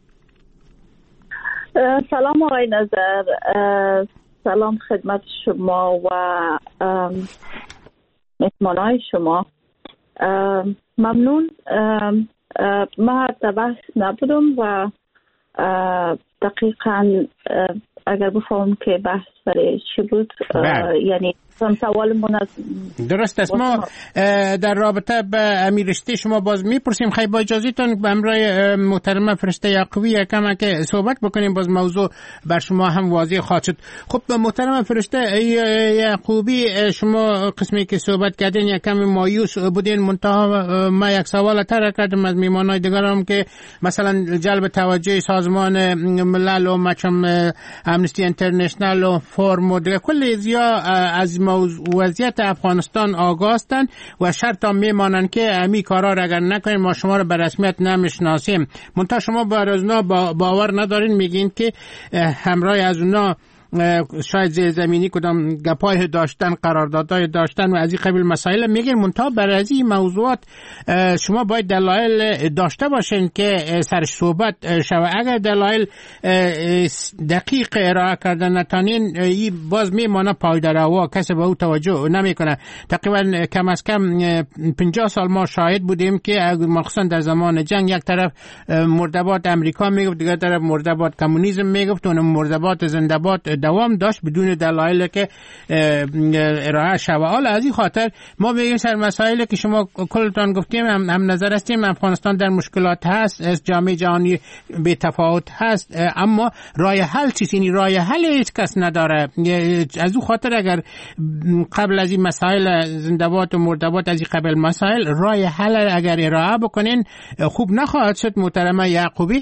سلام آقای نظر، سلام خدمت شما و مهمانای شما. ممنون. ما در بحث نبودم و دقیقاً اگر بفهم که بحث برای چی بود، یعنی سوالمون از درست است. ما در رابطه به امیرشتی شما باز میپرسیم. خیلی با اجازهتون به همراه محترمه فرشته یعقوبی یکم که صحبت بکنیم، باز موضوع بر شما هم واضح خواهد شد. خب محترمه فرشته یعقوبی، شما قسمی که صحبت کردین یکم مایوس بودین، منتها ما یک سوال تر کردم از میمانای دیگرم که مثلا جلب توجه سازمان ملل و مچم امنستی انترنشنال و فرم و دیگر کل زیا از وضعیت افغانستان آگاهستند و شرط هم میمانند که امی کارا را اگر نکنیم ما شما را به رسمیت نمیشناسیم. منتها شما بر از اونا باور ندارین، میگین که همراه از اونا شاید زیرزمینی کدام گپای داشتن، قراردادهای داشتن و از این قبیل مسائل میگن. منتها برای از این موضوعات شما باید دلایل داشته باشین که سرش صحبت شود. اگر دلایل دقیق ارائه کردن نتانین، باز میمانه پایداروا، کسی به او توجه نمیکنه. تقریبا کم از کم پنجاه سال ما شاهد بودیم که مخصوصا در زمان جنگ یک طرف مردباد امریکا میگفت، دیگر طرف مردباد کمونیسم میگفت، اون مردباد زنده‌باد دوام داشت بدون دلایلی که ارائه شود. حالا از این خاطر ما میگیم سر مسائلی که شما کلتان گفتیم هم, هم نظر هستیم. افغانستان در مشکلات هست، از جامعه جهانی به تفاوت هست، اما راه حل چیست؟ یعنی راه حل هیچ کس نداره. از اون خاطر اگر قبل از این مسائل زنده‌باد و مردباد، از این قبل مسائل راه حل اگر ارائه بکنین خوب نخواهد شد محترمه یعقوبی؟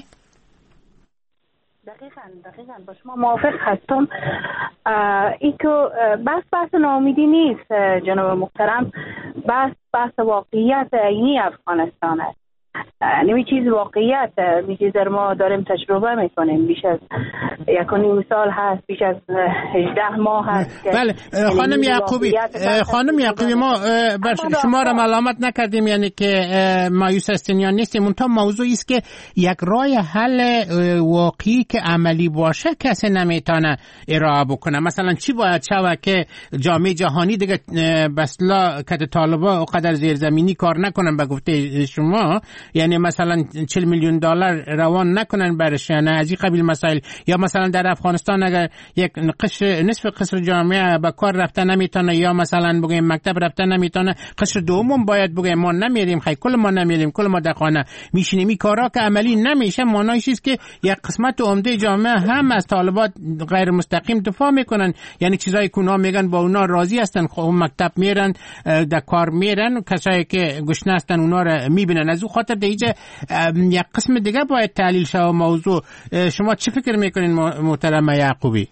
دقیقاً دقیقاً با شما موافق هستم. این که بحث بحث ناامیدی نیست جناب محترم، بحث بحث واقعیت عینی افغانستان است. نمی چیز واقعیت می چیز در ما داریم تجربه میکنیم. بیش از یک و نیم سال هست، بیش از هجده ماه هست. بله خانم یعقوبی، خانم یعقوبی ما بر شما را ملامت نکردیم، یعنی که مایوس هستین یا نیستیم. منتها موضوعی است که یک راه حل واقعی که عملی باشه کسی نمیتونه ارائه بکنه. مثلا چی باید شود که جامعه جهانی دیگه بسلا که طالبا و قدر زیرزمینی کار نکنن به گفته شما، یعنی مثلا چهل میلیون دلار روان نکنن برش، یعنی از این قبیل مسائل. یا مثلا در افغانستان اگر یک قشر نصف قشر جامعه به کار رفته نمیتونه، یا مثلا بگیم مکتب رفته نمیتونه، قشر دوم باید بگیم ما نمیریم، خیلی کل ما نمیریم، کل ما در خانه میشینیم. این کارا که عملی نمیشه، معنیش است که یک قسمت عمده جامعه هم از طالبات غیر مستقیم دفاع میکنن. یعنی چیزایی که اونا میگن با اونا راضی هستن، خب مکتب میرن، در کار میرن، کسایی که گشنه هستن اونا رو میبینن. از اون خاطر دیگه یک قسم دیگه باید تحلیل شود موضوع. شما چی فکر میکنین محترم یعقوبی؟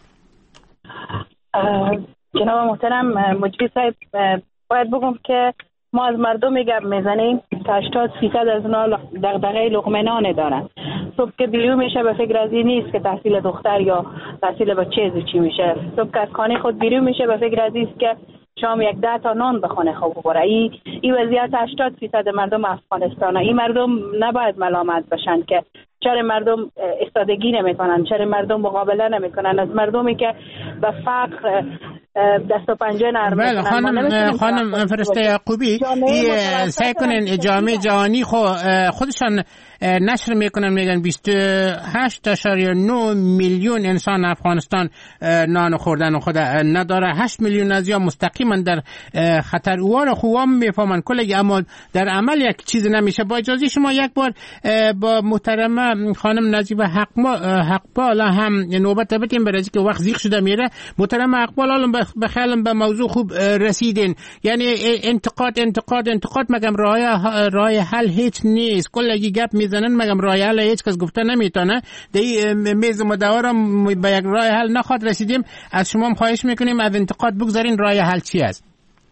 جناب محترم مجری صاحب، باید بگم که ما از مردم گپ میزنیم که هشتاد فیصد از اونا دغدغه لقمه نان دارن. صبح که بیرون میشه به فکر از این نیست که تحصیل دختر یا تحصیل بچه چی میشه. صبح که از خانه خود بیرون میشه به فکر از این است که شام یک ده تا نان بخونه خوب بخوره. این این وضعیت هشتاد فیصد مردم افغانستان. این مردم نباید ملامت بشن که چرا مردم استادگی نمیکنن، چرا مردم مقابله نمیکنن از مردمی که به فقر دست و پنجه نرم میکنن. خانم خانم فرشته یعقوبی، سعی کنین جامعه جهانی خودشان نشر میکنن، میگن بیست و هشت اشاریه نه میلیون انسان افغانستان نان خوردن خود نداره، هشت میلیون از یا مستقیما در خطر. اوار خوام میفهمن کلی، اما در عمل یک چیز نمیشه. با اجازه شما یک بار با محترمه خانم نجیبه حقبال هم نوبت بدیم، برای که وقت زیغ شده میره. محترمه حقبال الان بخیالم به موضوع خوب رسیدین. یعنی انتقاد انتقاد انتقاد مگم راه راه حل هیچ نیست. کلی گپ میزنن مگم راه حل هیچ کس گفته نمیتونه. دی میز مدارم به یک راه حل نخواد رسیدیم. از شما هم خواهش میکنیم از انتقاد بگذارین. راه حل چی است؟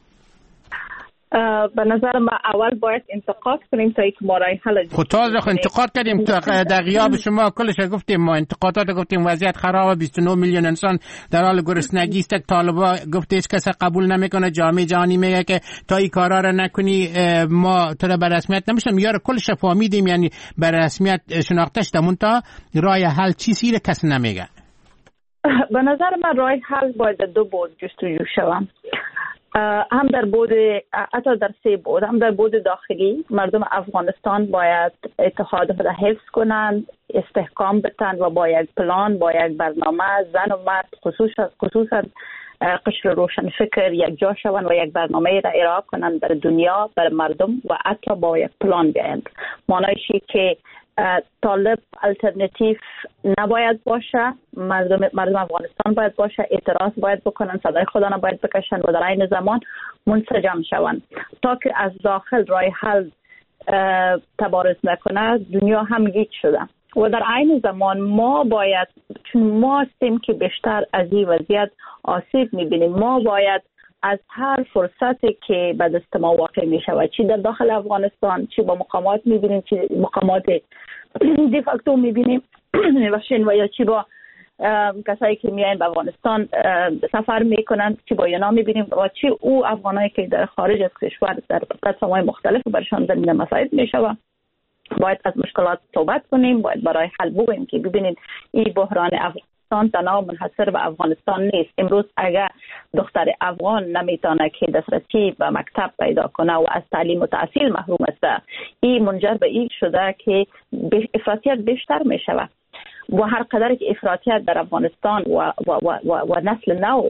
به نظر ما اول باید انتقاد کنیم تا یک ما راه حل. خود تازه انتقاد کردیم در غیاب شما کلش گفتیم، ما انتقادات گفتیم وضعیت خرابه، بیست و نه میلیون انسان در حال گرسنگی است. طالبا گفت هیچ کس قبول نمیکنه، جامعه جهانی میگه که تا این کارا رو نکنی ما تو رو به رسمیت نمیشم. یار کلش فهمیدیم، یعنی به رسمیت شناخته شده، منتها راه حل چیزی رو کس نمیگه. به نظر من راه حل باید دو بود جستجو شود، هم در بود حتی در سه بود. هم در بود داخلی، مردم افغانستان باید اتحاد خود حفظ کنند، استحکام بتن و با یک پلان، با یک برنامه زن و مرد خصوصا خصوصا قشر روشن فکر یک جا شوند و یک برنامه را ارائه کنند بر دنیا، بر مردم و حتی با یک پلان بیایند. معنیشی که طالب الटरनेटिव نباید باشه، مردم مردم افغانستان باید باشه، اعتراض باید بکنن، صدای خدا را باید بکشن و در این زمان منسجم شوند تا که از داخل راه حل تبارز نکنه. دنیا هم گیج شده و در این زمان ما باید، چون ما هستیم که بیشتر از این وضعیت آسیب میبینیم، ما باید از هر فرصتی که به دست ما واقع می شود، چی در داخل افغانستان، چی با مقامات می بینیم، چی مقامات دیفاکتو می بینیم و یا چی با کسایی که میاین به افغانستان سفر میکنن چی با اینا میبینیم و چی او افغانایی که در خارج از کشور در پلتفرم‌های مختلف برشان زمینه مساعد میشه. باید از مشکلات صحبت کنیم، باید برای حل بگوییم که ببینید این بحران افغانستان تنها منحصر به افغانستان نیست. امروز اگر دختر افغان نمیتونه که دسترسی به مکتب پیدا کنه و از تعلیم و تحصیل محروم است، این منجر به این شده که افراطیت بیشتر میشود و هر قدر که افراطیت در افغانستان و و و و, و نسل نو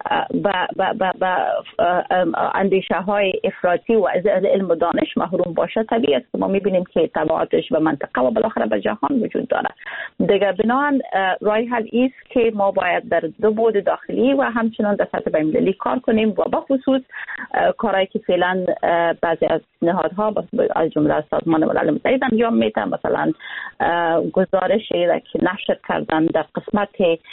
با اندیشه های افراطی و از علم و دانش محروم باشه، طبیعی است که ما میبینیم که تبعاتش به منطقه و بالاخره به جهان وجود داره. دیگر بنابراین راه حل است که ما باید در دو بعد داخلی و همچنان در سطح بین‌المللی کار کنیم و به خصوص کارهایی که فعلا بعضی از نهادها از جمله سازمان ملل متحد انجام میدن، مثلا گزارشی را که نشر کردن در قسمت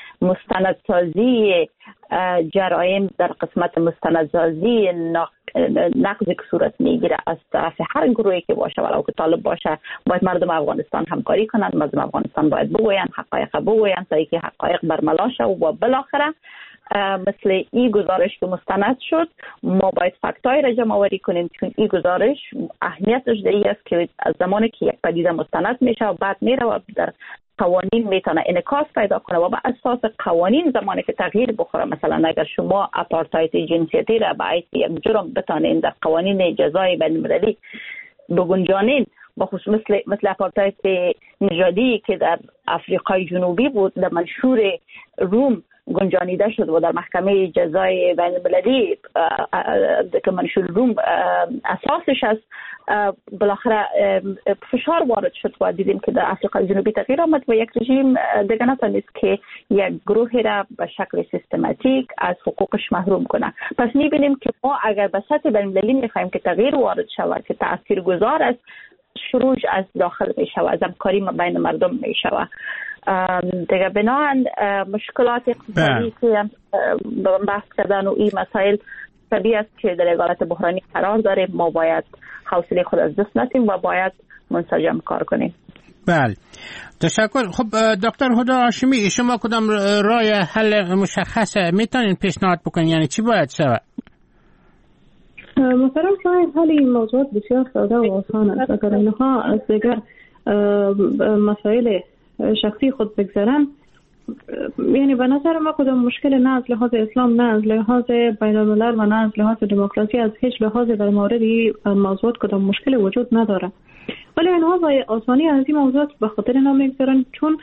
مستندسازی جرایم، در قسمت مستندسازی نقضی که صورت میگیره از طرف هر گروهی که باشه، ولو که طالب باشه، باید مردم افغانستان همکاری کنند. مردم افغانستان باید بگویند، حقایق بگویند تا اینکه حقایق برملا شه و بالاخره مثل این گزارش که مستند شد ما باید فکتای را جمع آوری کنیم، چون این گزارش اهمیتش دیگه است که از زمانی که یک پدیده مستند میشه و بعد میره و در قوانین میتونه انعکاس پیدا کنه و بر اساس قوانین زمانی که تغییر بخوره، مثلا اگر شما آپارتاید جنسیتی را به حیث یک جرم بتانین در قوانین جزای بین المللی بگنجانین، بخصوص مثل مثل آپارتاید نژادی که در آفریقای جنوبی بود، در منشور روم گنجانیده شد و در محکمه جزای بین المللی که منشور روم اساسش است، بالاخره فشار وارد شد و دیدیم که در آفریقای جنوبی تغییر آمد و یک رژیم دیگه نتونست که یک گروهی را به شکل سیستماتیک از حقوقش محروم کنه. پس میبینیم که ما اگر به سطح بین المللی میخوایم که تغییر وارد شود که تاثیرگذار است، شروع از داخل میشه و از همکاری بین مردم میشه. دیگه بنابراین مشکلات اقتصادی که بحث کردن و این مسائل طبیعی است که در حالت بحرانی قرار داره. ما باید حوصله خود از دست ندیم و باید منسجم کار کنیم. بله، تشکر. خب دکتر هدی هاشمی، شما کدام راه حل مشخص میتونین پیشنهاد بکنین؟ یعنی چی باید شود؟ مثلا راه حل این موضوع بسیار ساده و آسان است. اگر اینها از دیگر مسائل شخصی خود بگذارن، یعنی به نظر ما کدام مشکل نه از لحاظ اسلام، نه از لحاظ بین الملل و نه از لحاظ دموکراسی، از هیچ لحاظ در مورد این موضوعات کدام مشکل وجود نداره. ولی اینها با آسانی از این موضوعات به خاطر اینا میگذارن چون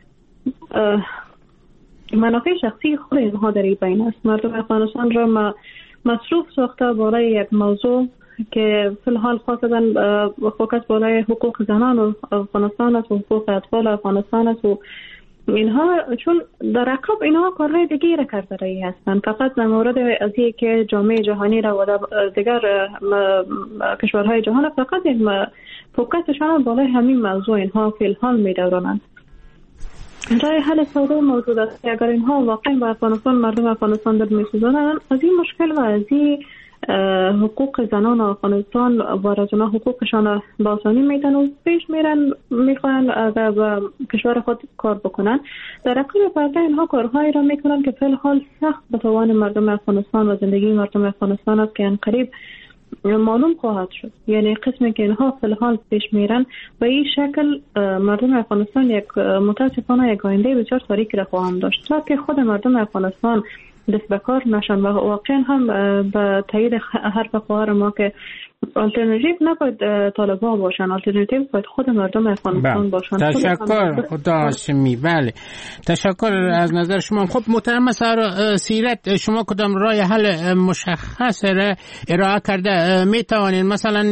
منافع شخصی خود اینها در این بین است. مردم افغانستان را مصروف ساخته برای یک موضوع که فی الحال خاصتا فوکس بالای حقوق زنان افغانستان است و حقوق اطفال افغانستان است و اینها، چون در عقب اینها کارهای دیگه را کرده رایی هستند. فقط در مورد از که جامعه جهانی را و دیگر کشورهای جهان فقط یک فوکسشان بالای همین موضوع اینها فی الحال می دورانند. راه حل ساده موجود است. اگر اینها واقعا به افغانستان، مردم افغانستان در می سوزانند، از این مشکل و از این حقوق زنان افغانستان و رجنا حقوقشان با آسانی میدن و پیش میرن، میخوان اگر به کشور خود کار بکنن. در عقب پرده اینها کارهایی را میکنن که فی الحال سخت به توان مردم افغانستان و زندگی مردم افغانستان است که انقریب معلوم خواهد شد. یعنی قسمی که اینها فی الحال پیش میرن و این شکل مردم افغانستان یک متاسفانه یک آینده بسیار تاریکی را خواهند داشت تا که خود مردم افغانستان دست به کار نشن و واقعا هم به تایید حرف خواهر ما که آلترناتیو نباید طالبان باشن، آلترناتیو باید خود مردم افغانستان باشن. تشکر خدا هاشمی. بله، تشکر از نظر شما. خب محترم سیرت، شما کدام راه حل مشخص را ارائه کرده می توانید؟ مثلا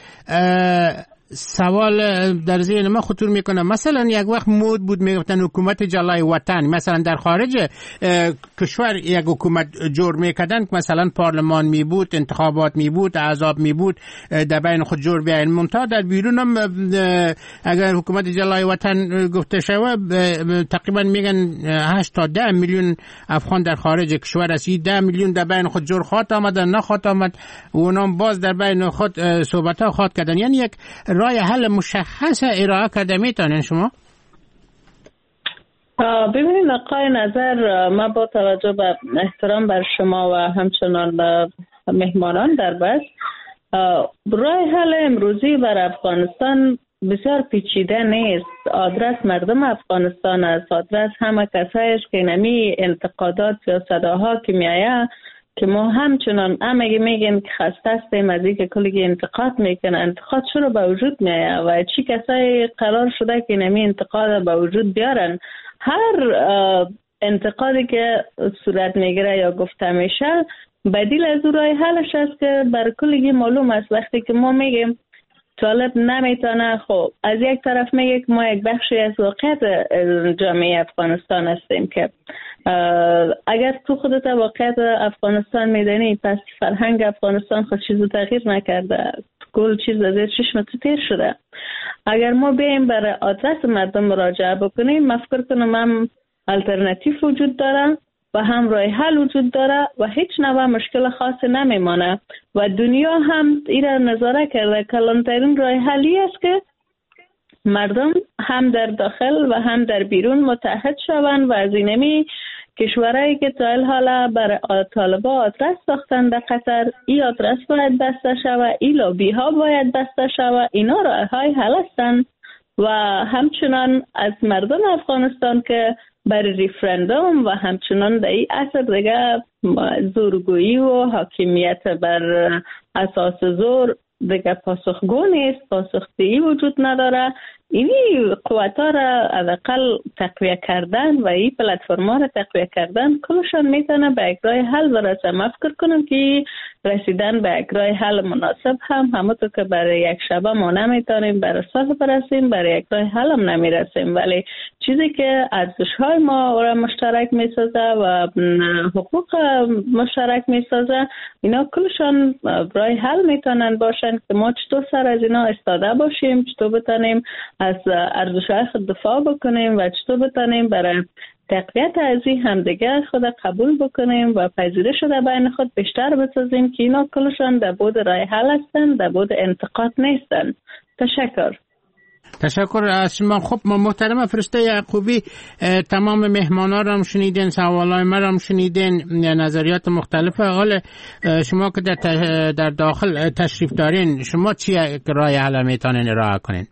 سوال در ذهن ما خطور میکنه، مثلا یک وقت مود بود میگفتن حکومت جلای وطن، مثلا در خارج کشور یک حکومت جور میکردن، مثلا پارلمان می بود، انتخابات می بود، احزاب می بود، در بین خود جور بیاین. منتها در بیرون هم اگر حکومت جلای وطن گفته شود، تقریبا میگن هشت تا ده میلیون افغان در خارج کشور است. ده میلیون در بین خود جور خواهد آمدن، نخواهد آمد و اونام باز در بین خود صحبت ها خواهد کردن. یعنی یک راه حل مشخص ارائه کرده میتونین شما؟ ببینید آقای نظر، من با توجه به احترام بر شما و همچنان مهمانان در بس، راه حل امروزی بر افغانستان بسیار پیچیده نیست. آدرس مردم افغانستان است، آدرس همه کسایش که نمی انتقادات یا صداها که میایه که ما همچنان همه میگن که خسته هستیم از اینکه کلی انتقاد میکنه. انتقاد چرا به وجود میایه و چی کسایی قرار شده که نمی انتقاد به وجود بیارن؟ هر انتقادی که صورت میگیره یا گفته میشه بدیل از اون راه حلش است که بر کلی معلوم است. وقتی که ما میگیم طالب نمیتونه، خب از یک طرف میگه که ما یک بخشی از واقعیت جامعه افغانستان هستیم که اگر تو خودت واقعیت افغانستان میدانی، پس فرهنگ افغانستان خود چیزو تغییر نکرده، کل چیز از چشم تو تیر شده. اگر ما بیایم برای آدرس مردم مراجعه بکنیم، من فکر کنم هم الटरनेटिव وجود داره و هم راه حل وجود داره و هیچ نوع مشکل خاص نمیمانه و دنیا هم این را نظاره کرده. کلانترین راه حلی است که مردم هم در داخل و هم در بیرون متحد شوند و از اینمی کشورهایی که تا حالا بر طالبا آدرس ساختن در قطر، این آدرس باید بسته شود، این لابی ها باید بسته شود. اینا راه های حل هستند و همچنان از مردم افغانستان که بر ریفرندوم و همچنان در این عصر دیگه زورگویی و حاکمیت بر اساس زور دیگه پاسخگو نیست، پاسخگویی وجود نداره. اینی قوتا را حداقل تقویه کردن و این پلتفرما را تقویه کردن کلشان میتونه به یک راه حل برسه. من فکر کنم که رسیدن به یک راه حل مناسب هم همونطور که برای یک شبه ما نمیتونیم برای سال برسیم، برای یک راه حل هم نمیرسیم، ولی چیزی که ارزش های ما را مشترک میسازه و حقوق مشترک میسازه، اینا کلشان راه حل میتونن باشن که ما چطور سر از اینا استاده باشیم، چطور بتونیم از ارزش‌های خود دفاع بکنیم و چطور بتونیم برای تقویت از این همدیگه خود قبول بکنیم و پذیرش در بین خود بیشتر بسازیم که اینا کلشان در بود راه حل هستند، در بود انتقاد نیستند. تشکر. تشکر از شما. خب محترم فرشته یعقوبی، تمام مهمانا را هم شنیدین، سوالای ما را هم شنیدین، نظریات مختلف. حال شما که در, در داخل تشریف دارین، شما چی راه حل میتونین ارائه کنین؟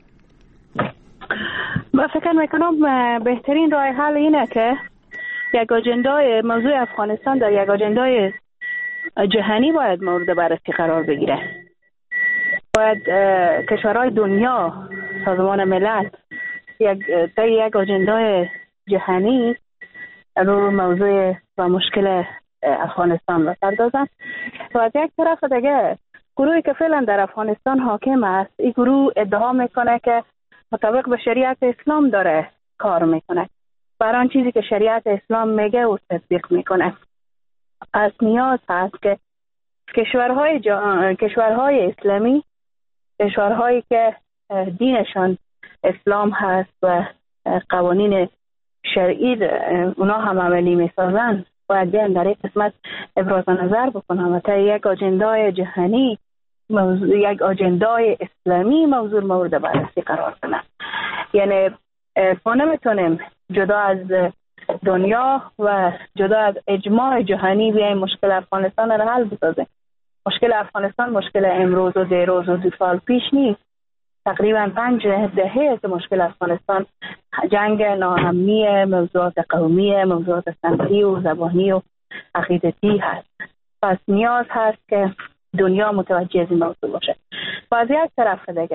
من فکر میکنم بهترین راه حل اینه که یک اجندای موضوع افغانستان در یک اجندای جهانی باید مورد بررسی قرار بگیره. باید کشورهای دنیا، سازمان ملل یک در یک اجندای جهانی رو موضوع و مشکل افغانستان بپردازن. و از یک طرف دیگه گروهی که فعلا در افغانستان حاکم است، این گروه ادعا میکنه که مطابق به شریعت اسلام داره کار میکنه، برای آن چیزی که شریعت اسلام میگه و تطبیق میکنه. از نیاز هست که کشورهای جا... کشورهای اسلامی، کشورهایی که دینشان اسلام هست و قوانین شرعی اونا هم عملی میسازن، باید بیان در این قسمت ابراز نظر بکنن و تا یک اجندای جهانی، موضوع یک اجندای اسلامی موضوع مورد بررسی قرار کنن. یعنی ما نمیتونیم جدا از دنیا و جدا از اجماع جهانی بیایم مشکل افغانستان را حل بسازیم. مشکل افغانستان مشکل امروز و دیروز و دو سال پیش نیست. تقریبا پنج دهه که مشکل افغانستان جنگ ناامنی، موضوعات قومی، موضوعات سنفی و زبانی و عقیدتی هست. پس نیاز هست که دنیا متوجه از این موضوع باشه. و از یک طرف دیگه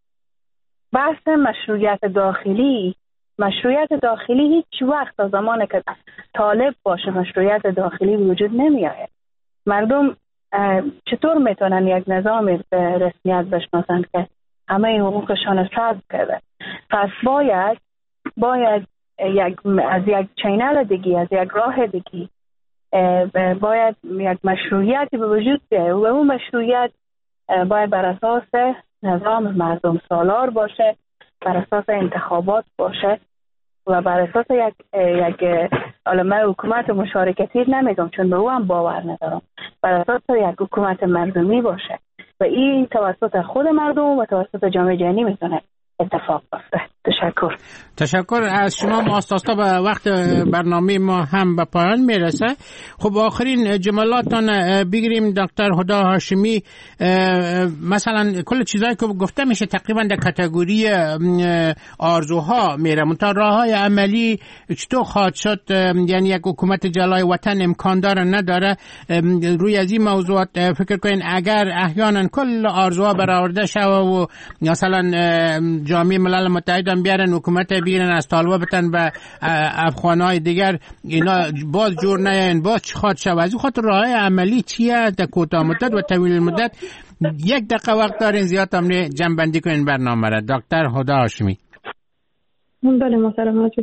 بحث مشروعیت داخلی، مشروعیت داخلی هیچ وقت تا زمانی که طالب باشه مشروعیت داخلی وجود نمی آید. مردم چطور میتونن یک نظام به رسمیت بشناسن که همه حقوقشان حفظ کرده؟ پس باید باید یک از یک چینل دیگی، از یک راه دیگی باید یک مشروعیتی به وجود بیاید و اون مشروعیت باید بر اساس نظام مردم سالار باشه، بر اساس انتخابات باشه و بر اساس یک یک علمای حکومت مشارکتی نمیگم چون به او هم باور ندارم، بر اساس یک حکومت مردمی باشه و این توسط خود مردم و توسط جامعه جهانی میتونه اتفاق بیفته. تشکر. تشکر از شما. ماستاستا به وقت برنامه ما هم به پایان میرسه. خب آخرین جملاتان بگیریم دکتر هدا هاشمی. مثلا کل چیزایی که گفته میشه تقریبا در کاتگوری آرزوها میره، منتها راههای عملی چطور خواهد شد؟ یعنی یک حکومت جلای وطن امکان داره نداره؟ روی از این موضوعات فکر کنین اگر احیانا کل آرزوها برآورده شود و مثلا جامعه ملل متحد هم بیارن حکومت بیرن از طالبا بتن به افغانهای دیگر، اینا باز جور نیاین، باز چی خواهد شود؟ از این خاطر راه عملی چیه در کوتاه مدت و طویل المدت؟ یک دقیقه وقت دارین، زیاد هم نه، جنبندی کنین برنامه را. دکتر هدا هاشمی. بله محترم عزیز،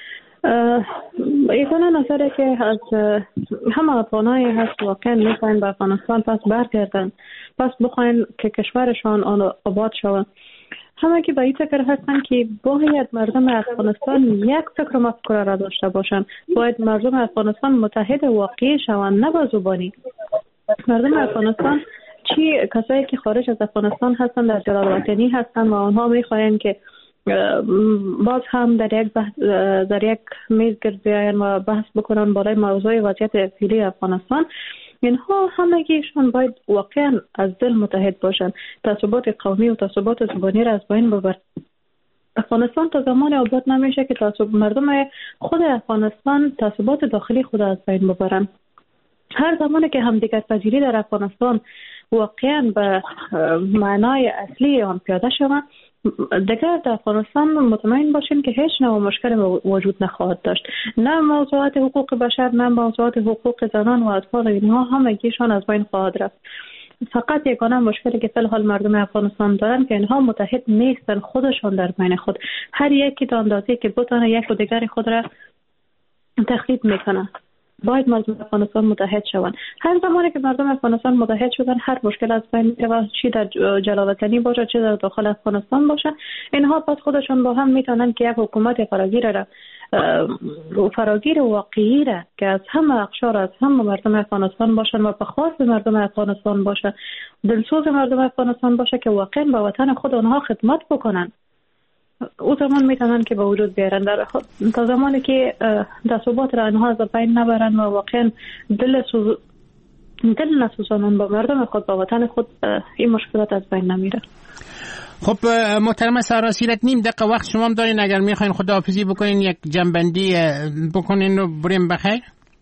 ایتانا نظره که از همه افغانایی هست واقعا میخواین به افغانستان پس برگردن، پس بخواین که کشورشان آباد شود. همه که به این فکر هستن که باید مردم افغانستان یک فکر و مفکوره را داشته باشن، باید مردم افغانستان متحد واقعی شوند، نه با زبانی. مردم افغانستان چی کسایی که خارج از افغانستان هستن در جلال وطنی هستن و آنها میخواین که باز هم در یک بحث در یک میز گرد بیاین و بحث بکنن بالای موضوع وضعیت فعلی افغانستان. اینها همگیشون باید واقعا از دل متحد باشن، تعصبات قومی و تعصبات زبانی را از بین ببرن. افغانستان تا زمان آباد نمیشه که تعصب مردم خود افغانستان تعصبات داخلی خود از بین ببرن. هر زمانی که همدیگر پذیری در افغانستان واقعا به معنای اصلی آن پیاده شود، دیگر در افغانستان مطمئن باشین که هیچ نوع مشکل وجود نخواهد داشت. نه موضوعات حقوق بشر، نه موضوعات حقوق زنان و اطفال، اینها همگیشان از بین خواهد رفت. فقط یگانه مشکلی که فی الحال مردم افغانستان دارن که اینها متحد نیستن خودشان در بین خود، هر یکی تا اندازه‌ای که بتونه یک و دیگر خود را تخریب میکنه. باید مردم افغانستان متحد شوند. هر زمانی که مردم افغانستان متحد شدن، هر مشکل از بین میره، چی در جلال وطنی باشه چی در داخل افغانستان باشه، اینها پس خودشون با هم میتونن که یک حکومت فراگیر را فراگیر واقعی را که از همه اقشار از همه مردم افغانستان باشن و به خواست مردم افغانستان باشه، دلسوز مردم افغانستان باشه که واقعا به وطن خود آنها خدمت بکنن، او زمان میتونن که به وجود بیارن. در تا زمانی که تعصبات را آنها از بین نبرن و واقعا دل سوز دل نسوزانن با مردم خود، با وطن خود، این مشکلات از بین نمیره. خب محترم سراسیرت نیم دقیقه وقت شما هم دارین، اگر میخواین خداحافظی بکنین یک جنبندی بکنین و بریم بخیر.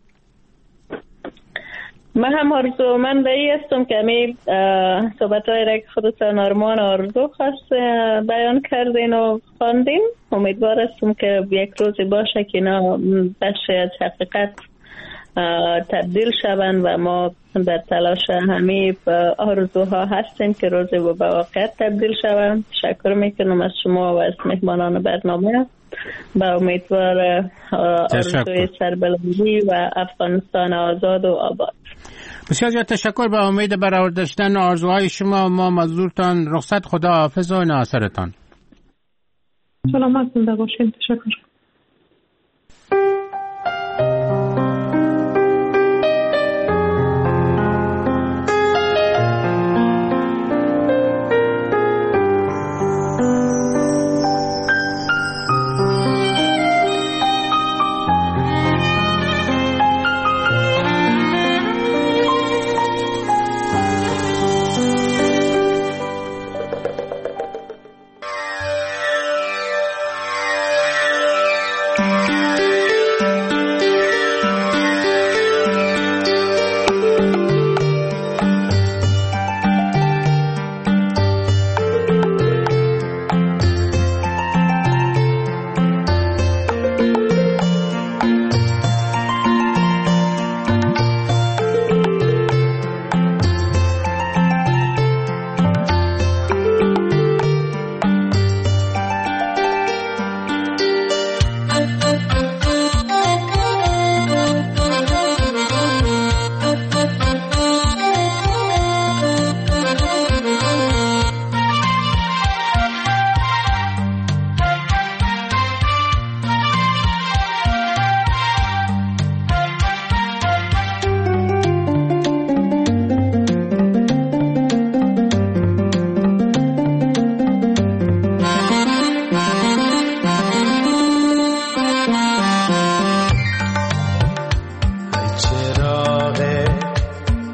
من هم آرزو من به ای هستم که همی صحبت های را که خودتان آرمان آرزو خواست بیان کردین و خواندین. امیدوار هستم که یک روزی باشه که اینا بخشی از حقیقت تبدیل شوند و ما در تلاش همی آرزوها هستیم که روزی به واقعیت تبدیل شوند. تشکر میکنم از شما و از مهمانان برنامه. با امیدوار آرزوی سربلندی و افغانستان آزاد و آباد. بسیار زیاد تشکر. به امید برآورده داشتن آرزوهای شما ما مزدورتان رخصت. خدا حافظ و ناصرتان. سلامت زنده باشین. تشکر.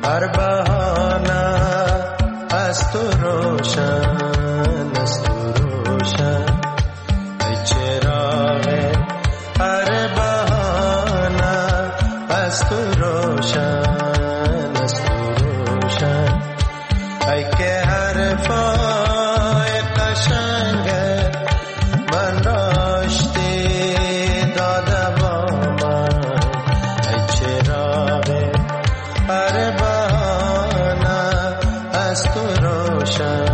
هر بهانه از تو روشن، از تو روشن ای چراغ هر بهانه از تو روشن، از تو روشن ای که حرفای قشنگت من راشتی داده با من، ای چراغ هر بهانه از تو روشن.